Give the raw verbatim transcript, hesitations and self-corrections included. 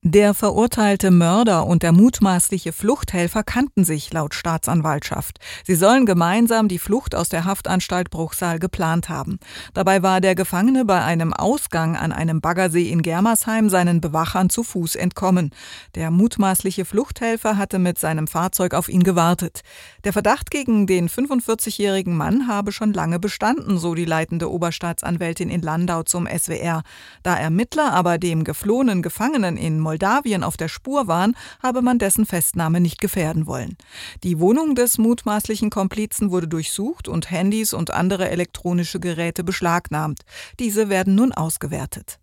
Der verurteilte Mörder und der mutmaßliche Fluchthelfer kannten sich laut Staatsanwaltschaft. Sie sollen gemeinsam die Flucht aus der Haftanstalt Bruchsal geplant haben. Dabei war der Gefangene bei einem Ausgang an einem Baggersee in Germersheim seinen Bewachern zu Fuß entkommen. Der mutmaßliche Fluchthelfer hatte mit seinem Fahrzeug auf ihn gewartet. Der Verdacht gegen den fünfundvierzigjährigen Mann habe schon lange bestanden, so die leitende Oberstaatsanwältin in Landau zum S W R. Da Ermittler aber dem geflohenen Gefangenen in Moldawien auf der Spur waren, habe man dessen Festnahme nicht gefährden wollen. Die Wohnung des mutmaßlichen Komplizen wurde durchsucht und Handys und andere elektronische Geräte beschlagnahmt. Diese werden nun ausgewertet.